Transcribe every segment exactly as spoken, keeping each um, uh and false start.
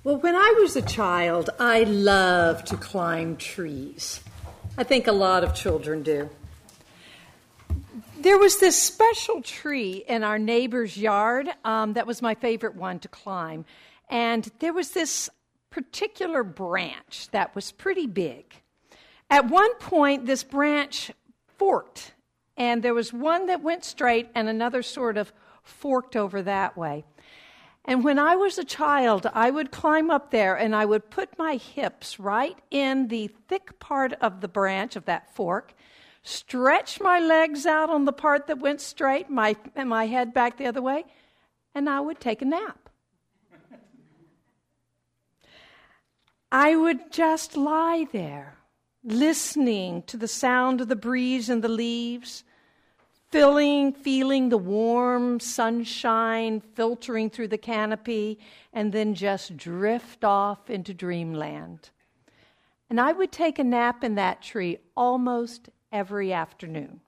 Well, when I was a child, I loved to climb trees. I think a lot of children do. There was this special tree in our neighbor's yard um, that was my favorite one to climb. And there was this particular branch that was pretty big. At one point, this branch forked, and there was one that went straight and another sort of forked over that way. And when I was a child, I would climb up there and I would put my hips right in the thick part of the branch of that fork, stretch my legs out on the part that went straight, my, and my head back the other way, and I would take a nap. I would just lie there, listening to the sound of the breeze and the leaves, Feeling, feeling the warm sunshine filtering through the canopy, and then just drift off into dreamland. And I would take a nap in that tree almost every afternoon.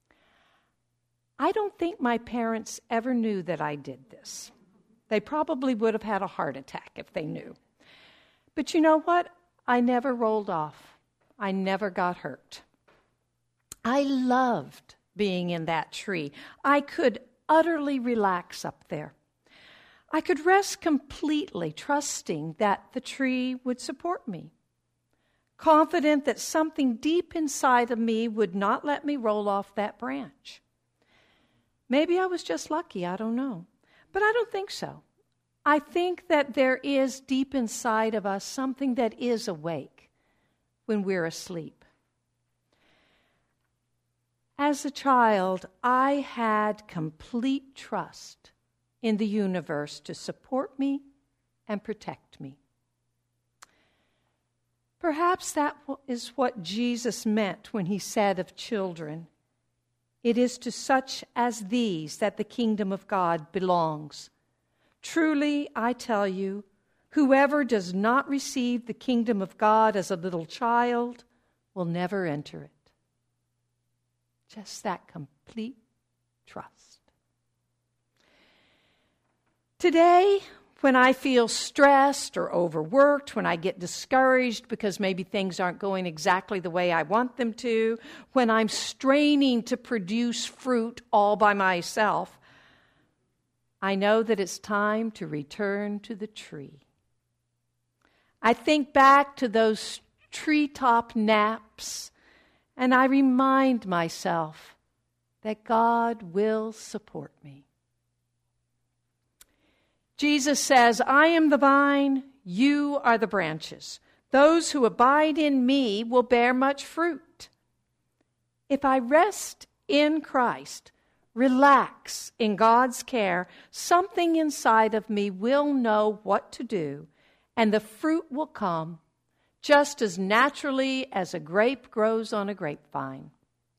I don't think my parents ever knew that I did this. They probably would have had a heart attack if they knew. But you know what? I never rolled off. I never got hurt. I loved being in that tree. I could utterly relax up there. I could rest completely, trusting that the tree would support me, confident that something deep inside of me would not let me roll off that branch. Maybe I was just lucky, I don't know. But I don't think so. I think that there is deep inside of us something that is awake when we're asleep. As a child, I had complete trust in the universe to support me and protect me. Perhaps that is what Jesus meant when he said of children, "It is to such as these that the kingdom of God belongs. Truly, I tell you, whoever does not receive the kingdom of God as a little child will never enter it." Just that complete trust. Today, when I feel stressed or overworked, when I get discouraged because maybe things aren't going exactly the way I want them to, when I'm straining to produce fruit all by myself, I know that it's time to return to the tree. I think back to those treetop naps, and I remind myself that God will support me. Jesus says, "I am the vine, you are the branches. Those who abide in me will bear much fruit." If I rest in Christ, relax in God's care, something inside of me will know what to do, and the fruit will come just as naturally as a grape grows on a grapevine.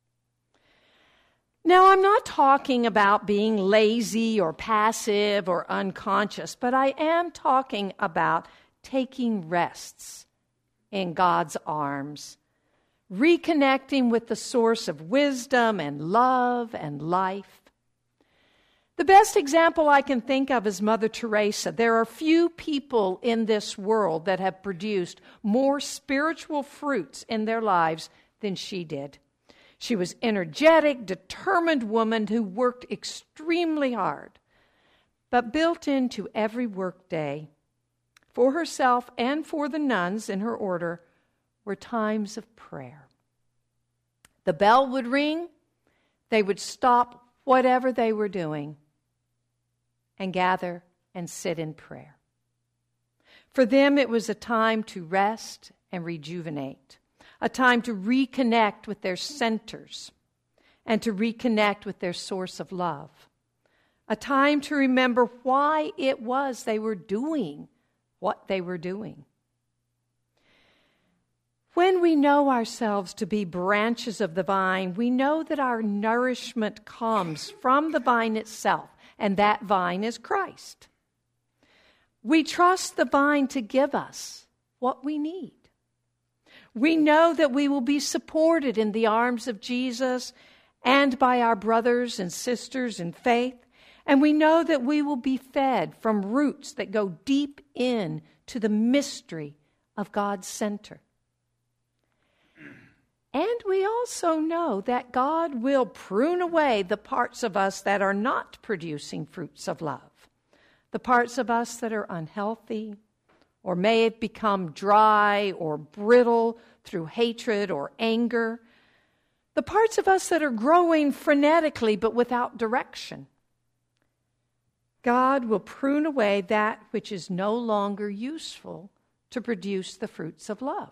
Now, I'm not talking about being lazy or passive or unconscious, but I am talking about taking rests in God's arms, reconnecting with the source of wisdom and love and life. The best example I can think of is Mother Teresa. There are few people in this world that have produced more spiritual fruits in their lives than she did. She was an energetic, determined woman who worked extremely hard, but built into every workday for herself and for the nuns in her order were times of prayer. The bell would ring, they would stop whatever they were doing and gather and sit in prayer. For them, it was a time to rest and rejuvenate, a time to reconnect with their centers and to reconnect with their source of love, a time to remember why it was they were doing what they were doing. When we know ourselves to be branches of the vine, we know that our nourishment comes from the vine itself, and that vine is Christ. We trust the vine to give us what we need. We know that we will be supported in the arms of Jesus and by our brothers and sisters in faith, And we know that we will be fed from roots that go deep in to the mystery of God's center. And we also know that God will prune away the parts of us that are not producing fruits of love, the parts of us that are unhealthy or may have become dry or brittle through hatred or anger, the parts of us that are growing frenetically but without direction. God will prune away that which is no longer useful to produce the fruits of love.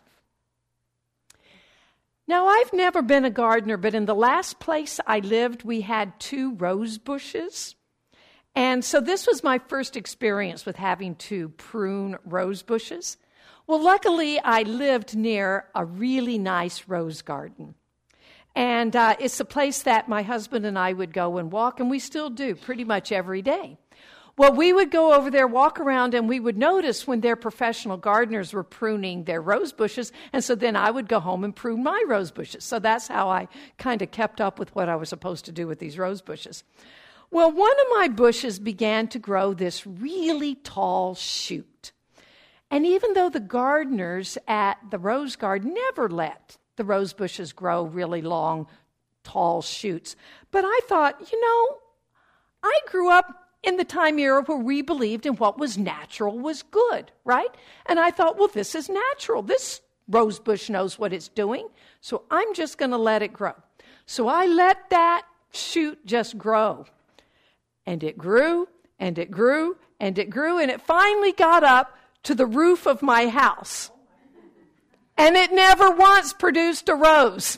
Now, I've never been a gardener, but in the last place I lived, we had two rose bushes. And so this was my first experience with having to prune rose bushes. Well, luckily, I lived near a really nice rose garden. And uh, it's a place that my husband and I would go and walk, and we still do pretty much every day. Well, we would go over there, walk around, and we would notice when their professional gardeners were pruning their rose bushes, and so then I would go home and prune my rose bushes. So that's how I kind of kept up with what I was supposed to do with these rose bushes. Well, one of my bushes began to grow this really tall shoot. And even though the gardeners at the rose garden never let the rose bushes grow really long, tall shoots, but I thought, you know, I grew up in the time era where we believed in what was natural was good, right? And I thought, well, this is natural. This rose bush knows what it's doing, so I'm just going to let it grow. So I let that shoot just grow. And it grew, and it grew, and it grew, and it finally got up to the roof of my house. And it never once produced a rose.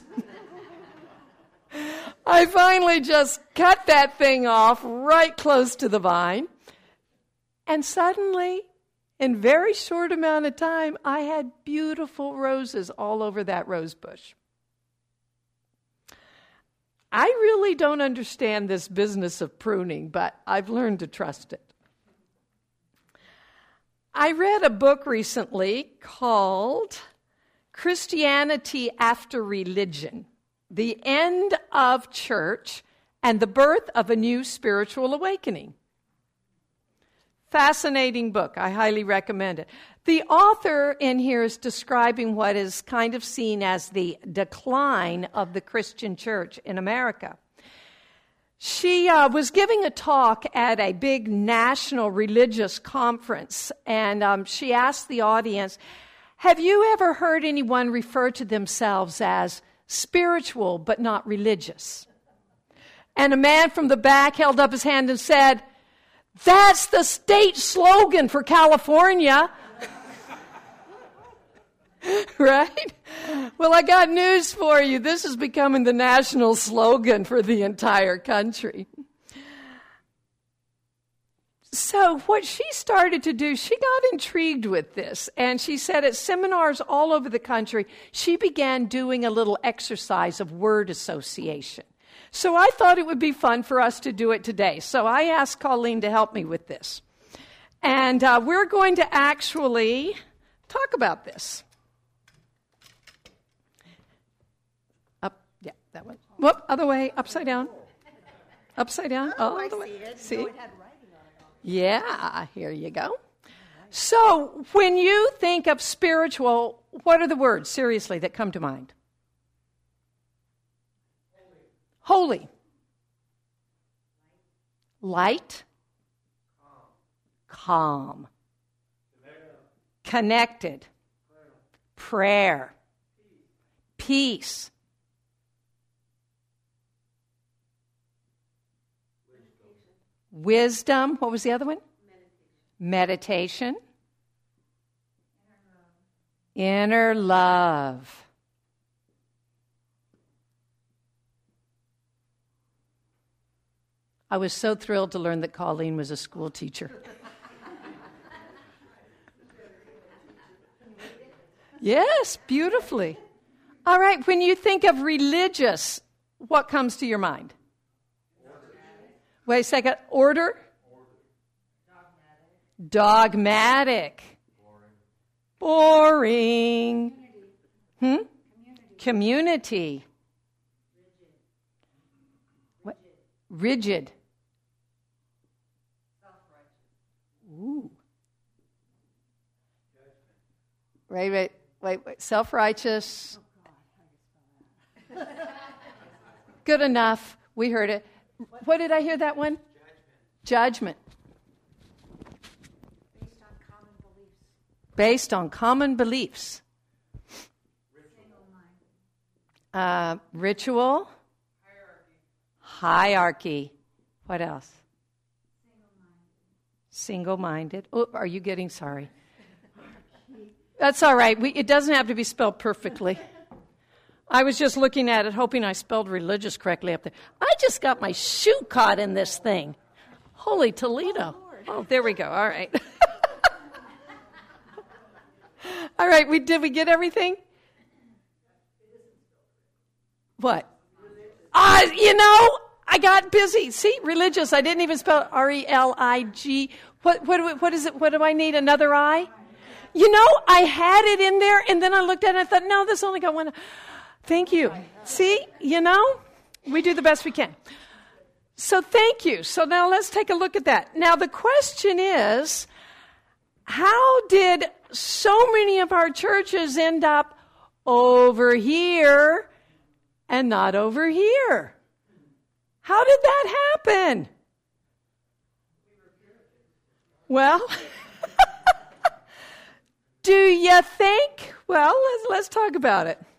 I finally just cut that thing off right close to the vine. And suddenly, in very short amount of time, I had beautiful roses all over that rose bush. I really don't understand this business of pruning, but I've learned to trust it. I read a book recently called Christianity After Religion: The End of Church and the Birth of a New Spiritual Awakening. Fascinating book. I highly recommend it. The author in here is describing what is kind of seen as the decline of the Christian church in America. She uh, was giving a talk at a big national religious conference, and um, she asked the audience, have you ever heard anyone refer to themselves as spiritual but not religious? And a man from the back held up his hand and said, that's the state slogan for California. Right? Well, I got news for you. This is becoming the national slogan for the entire country. So what she started to do, she got intrigued with this. And she said at seminars all over the country, she began doing a little exercise of word association. So I thought it would be fun for us to do it today. So I asked Colleen to help me with this. And uh, we're going to actually talk about this. Up, yeah, that one. Whoop, other way, upside down. Upside down, Oh, all I the way. see it. See? No, it had writing on it. Yeah, here you go. So when you think of spiritual, what are the words, seriously, that come to mind? Holy. Light. Calm. Connected. Prayer. Peace. Wisdom. What was the other one? Meditation. Meditation. Inner love. Inner love. I was so thrilled to learn that Colleen was a school teacher. Yes, beautifully. All right, when you think of religious, what comes to your mind? Wait a second. Order? Dogmatic. Dogmatic. Boring. Boring. Hmm? Community. Community. Rigid. What? Rigid. Ooh. Wait, wait, wait, wait. Self-righteous. Oh, good enough. We heard it. What did I hear that one? Judgment. Judgment. Based on common beliefs. Based on common beliefs. Uh, ritual. Hierarchy. Hierarchy. What else? Single-minded. Single-minded. Oh, are you getting sorry? That's all right. We, it doesn't have to be spelled perfectly. I was just looking at it, hoping I spelled religious correctly up there. I just got my shoe caught in this thing. Holy Toledo. Oh, there we go. All right. All right. We did we get everything? What? Ah, uh, you know, I got busy. See, religious. I didn't even spell R E L I G. What? What? What is it? What do I need? Another I? You know, I had it in there, and then I looked at it and I thought, no, this only got one. Thank you. See, you know, we do the best we can. So thank you. So now let's take a look at that. Now the question is, how did so many of our churches end up over here and not over here? How did that happen? Well... Do you think? Well, let's, let's talk about it.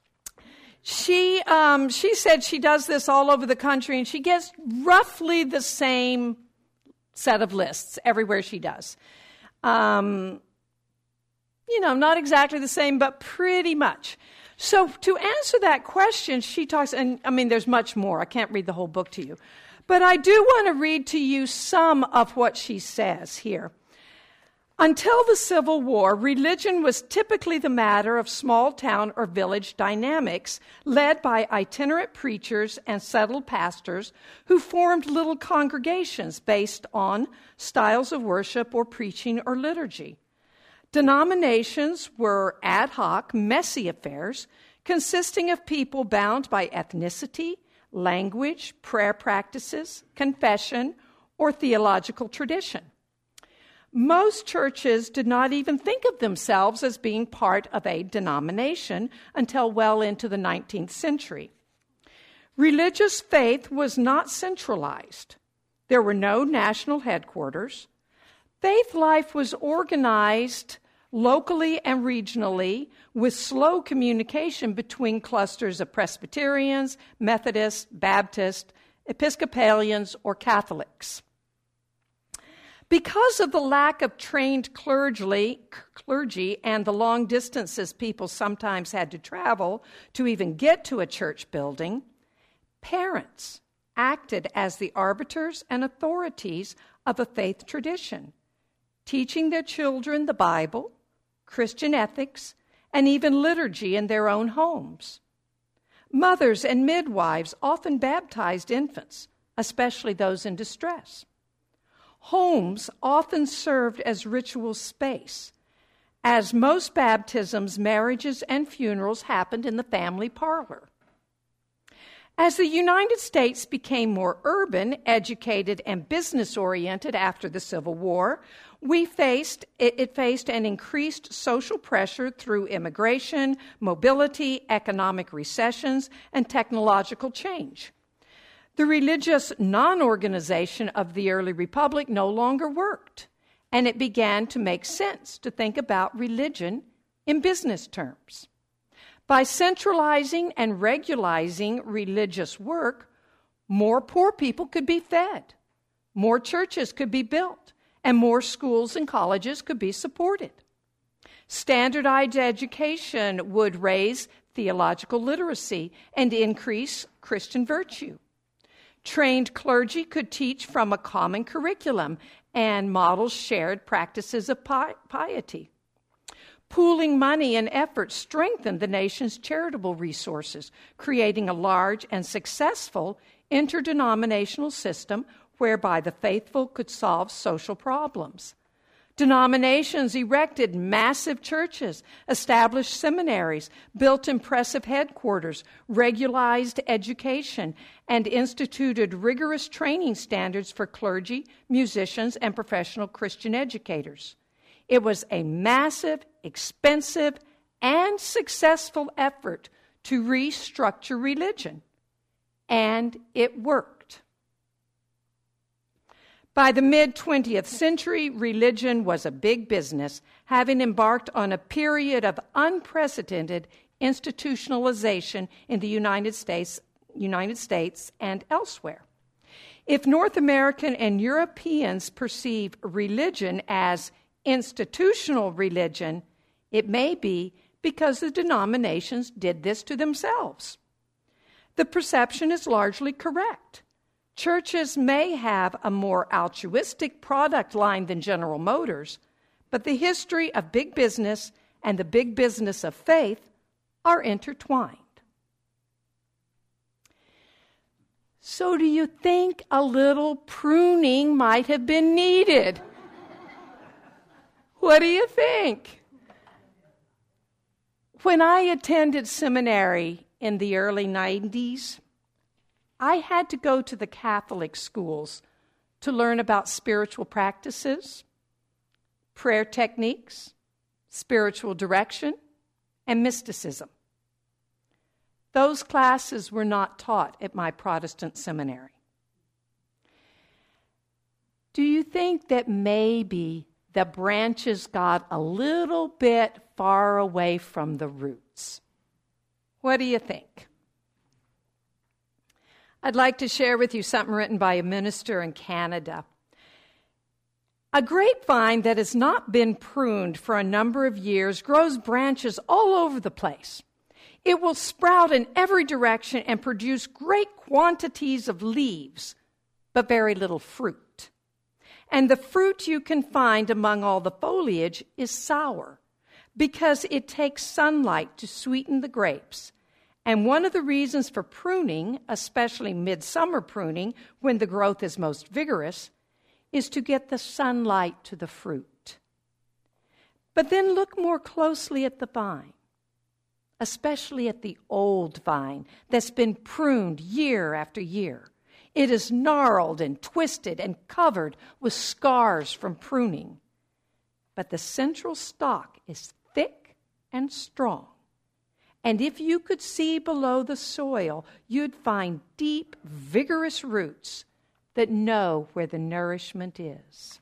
She um, she said she does this all over the country, and she gets roughly the same set of lists everywhere she does. Um, you know, not exactly the same, but pretty much. So to answer that question, she talks, and I mean, there's much more. I can't read the whole book to you. But I do want to read to you some of what she says here. Until the Civil War, religion was typically the matter of small town or village dynamics led by itinerant preachers and settled pastors who formed little congregations based on styles of worship or preaching or liturgy. Denominations were ad hoc, messy affairs consisting of people bound by ethnicity, language, prayer practices, confession, or theological tradition. Most churches did not even think of themselves as being part of a denomination until well into the nineteenth century. Religious faith was not centralized. There were no national headquarters. Faith life was organized locally and regionally with slow communication between clusters of Presbyterians, Methodists, Baptists, Episcopalians, or Catholics. Because of the lack of trained clergy, clergy and the long distances people sometimes had to travel to even get to a church building, parents acted as the arbiters and authorities of a faith tradition, teaching their children the Bible, Christian ethics, and even liturgy in their own homes. Mothers and midwives often baptized infants, especially those in distress. Homes often served as ritual space, as most baptisms, marriages, and funerals happened in the family parlor. As the United States became more urban, educated, and business-oriented after the Civil War, we faced it, it faced an increased social pressure through immigration, mobility, economic recessions, and technological change. The religious non-organization of the early republic no longer worked, and it began to make sense to think about religion in business terms. By centralizing and regularizing religious work, more poor people could be fed, more churches could be built, and more schools and colleges could be supported. Standardized education would raise theological literacy and increase Christian virtue. Trained clergy could teach from a common curriculum and model shared practices of pi- piety. Pooling money and effort strengthened the nation's charitable resources, creating a large and successful interdenominational system whereby the faithful could solve social problems. Denominations erected massive churches, established seminaries, built impressive headquarters, regularized education, and instituted rigorous training standards for clergy, musicians, and professional Christian educators. It was a massive, expensive, and successful effort to restructure religion, and it worked. By the mid-twentieth century, religion was a big business, having embarked on a period of unprecedented institutionalization in the United States, United States and elsewhere. If North American and Europeans perceive religion as institutional religion, it may be because the denominations did this to themselves. The perception is largely correct. Churches may have a more altruistic product line than General Motors, but the history of big business and the big business of faith are intertwined. So do you think a little pruning might have been needed? What do you think? When I attended seminary in the early nineties, I had to go to the Catholic schools to learn about spiritual practices, prayer techniques, spiritual direction, and mysticism. Those classes were not taught at my Protestant seminary. Do you think that maybe the branches got a little bit far away from the roots? What do you think? I'd like to share with you something written by a minister in Canada. A grapevine that has not been pruned for a number of years grows branches all over the place. It will sprout in every direction and produce great quantities of leaves, but very little fruit. And the fruit you can find among all the foliage is sour, because it takes sunlight to sweeten the grapes. And one of the reasons for pruning, especially midsummer pruning, when the growth is most vigorous, is to get the sunlight to the fruit. But then look more closely at the vine, especially at the old vine that's been pruned year after year. It is gnarled and twisted and covered with scars from pruning. But the central stalk is thick and strong. And if you could see below the soil, you'd find deep, vigorous roots that know where the nourishment is.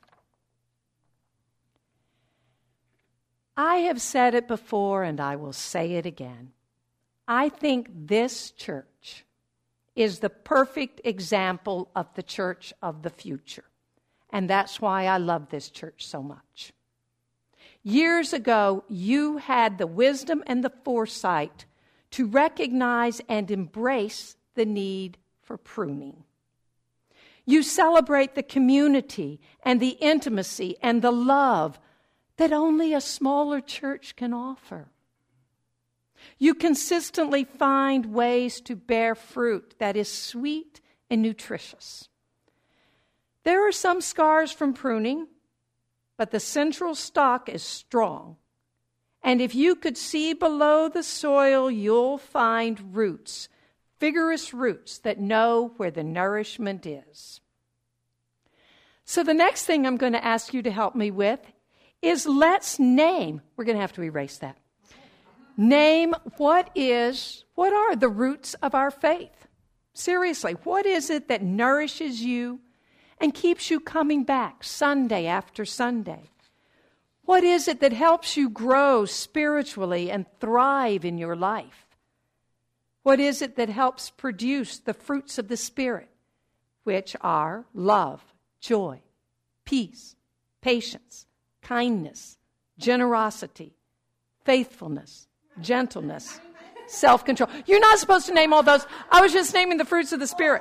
I have said it before, and I will say it again. I think this church is the perfect example of the church of the future. And that's why I love this church so much. Years ago, you had the wisdom and the foresight to recognize and embrace the need for pruning. You celebrate the community and the intimacy and the love that only a smaller church can offer. You consistently find ways to bear fruit that is sweet and nutritious. There are some scars from pruning, but the central stalk is strong. And if you could see below the soil, you'll find roots, vigorous roots that know where the nourishment is. So the next thing I'm going to ask you to help me with is let's name, we're going to have to erase that. Name what is, what are the roots of our faith? Seriously, what is it that nourishes you and keeps you coming back Sunday after Sunday? What is it that helps you grow spiritually and thrive in your life? What is it that helps produce the fruits of the Spirit, which are love, joy, peace, patience, kindness, generosity, faithfulness, gentleness, self-control? You're not supposed to name all those. I was just naming the fruits of the Spirit.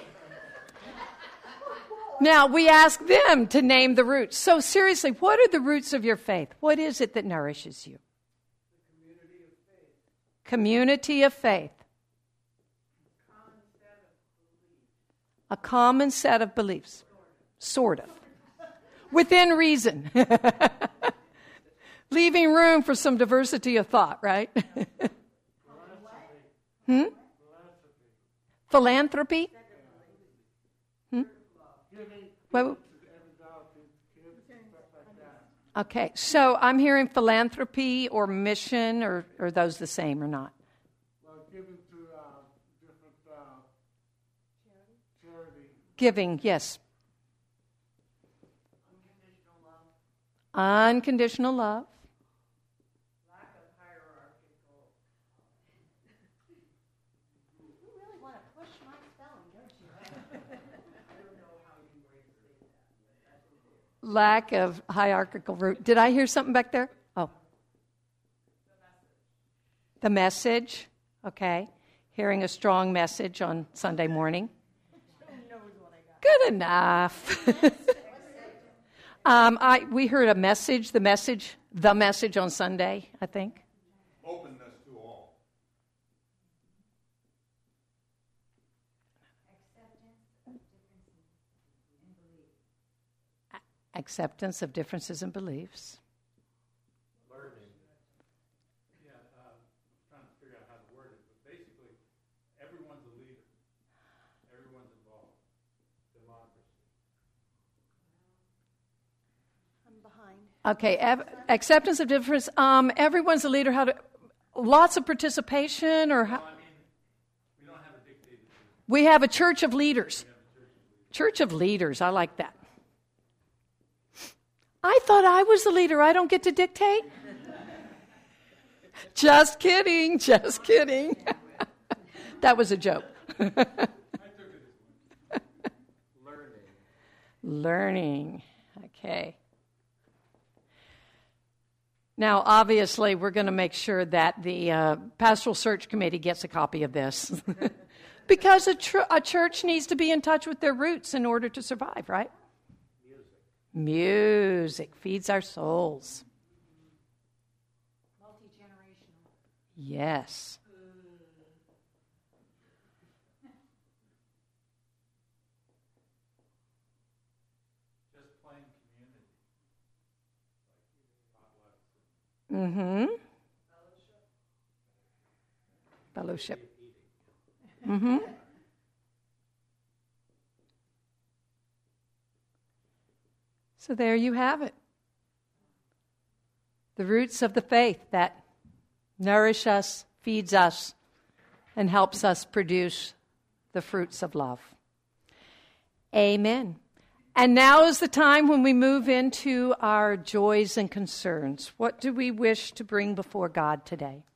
Now, we ask them to name the roots. So seriously, what are the roots of your faith? What is it that nourishes you? The community of faith. Community of faith. A common set of beliefs. A common set of beliefs. Sort of. Within reason. Leaving room for some diversity of thought, right? hmm? Philanthropy? Hmm? Well, okay, so I'm hearing philanthropy or mission, or are those the same or not? Well, giving to uh, different uh, charity. Giving, yes. Unconditional love. Unconditional love. Lack of hierarchical. You really want to push my spelling, don't you? I don't know how you were to say that, but that's what it is. Lack of hierarchical root. Did I hear something back there? Oh. The message. Okay. Hearing a strong message on Sunday morning. Good enough. um, I we heard a message, the message, the message on Sunday, I think. Openness to all. Acceptance of differences in beliefs. Learning. Yeah, uh, I'm trying to figure out how to word it, but basically, everyone's a leader. Everyone's involved. Democracy. I'm behind. Okay, ev- acceptance of difference. Um, everyone's a leader. How to? Lots of participation, or how? Well, I mean, we don't have a dictatorship. We have a church of leaders. Church of leaders. I like that. I thought I was the leader. I don't get to dictate. Just kidding. Just kidding. That was a joke. Learning. Learning. Okay. Now, obviously, we're going to make sure that the uh, Pastoral Search Committee gets a copy of this. Because a, tr- a church needs to be in touch with their roots in order to survive, right? Music feeds our souls. Multi-generational. Yes. Just plain community. Mm-hmm. Fellowship. Mm-hmm. So there you have it. The roots of the faith that nourish us, feeds us, and helps us produce the fruits of love. Amen. And now is the time when we move into our joys and concerns. What do we wish to bring before God today?